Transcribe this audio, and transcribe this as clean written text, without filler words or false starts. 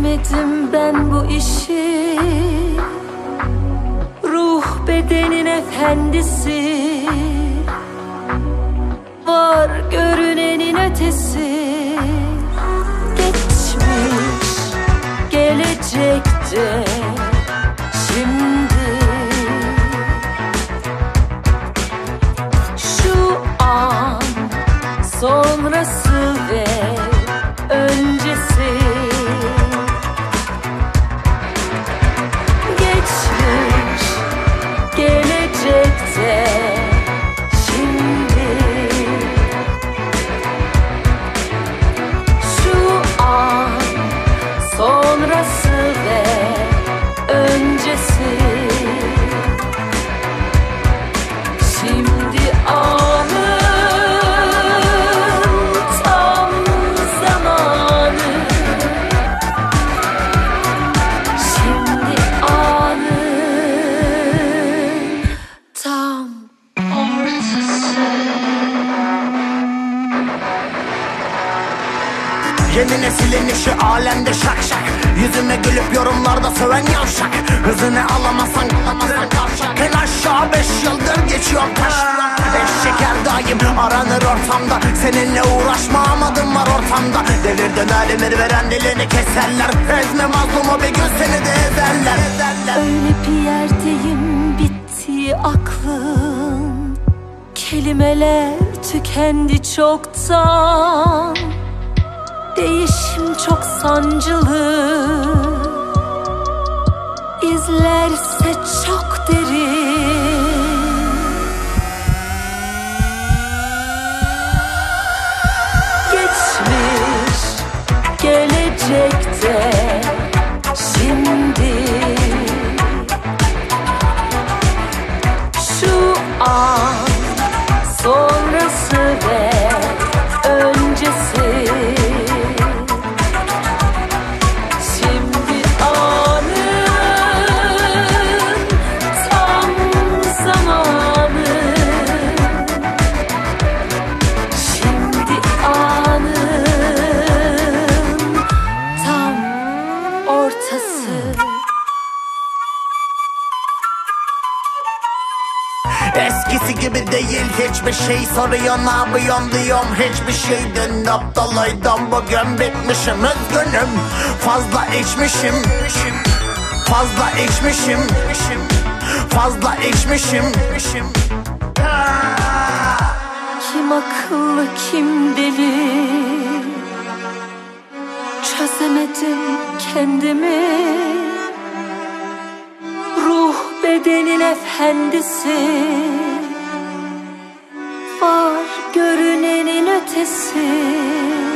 Çözemedim ben bu işi. Ruh bedenin efendisi, var görünenin ötesi. Geçmiş, gelecekte, şimdi, şu an, sonrası ve öncesi. Geçmiş, gelecekte, şimdi, şu an, sonrası ve öncesi. Şimdi anı, tam zamanı. Şimdi anı, tam ortası. Yeni neslin işi alemde şak şak. Yüzüme gülüp yorumlarda söven yavşak. Hızını alamazsan kavşak. En aşağı 5 yıldır geçiyorum taş. Eşşeker daim aranır ortamda. Seninle uğraşmam, adım var ortamda. Devir döner emir veren dilini keserler. Ezme mazlumu bir gün seni de ezerler. Öyle bir yerdeyim, bitti aklım. Kelimeler tükendi çoktan. Değişim çok sancılı, İzlerse çok derin. Geçmiş, gelecekte, şimdi, şu an, sonrası ve öncesi. Şimdi anın, tam zamanı. Şimdi anın, tam ortası. Eskisi gibi değil hiçbir şey, soruyor ne yapıyorsun diyorum. Hiçbir şeyden aptalıydım, bugün bitmişim, üzgünüm. Fazla içmişim, fazla içmişim, fazla içmişim. Kim akıllı kim deli, çözemedim kendimi. Ruh bedenin efendisi, var görünenin ötesi.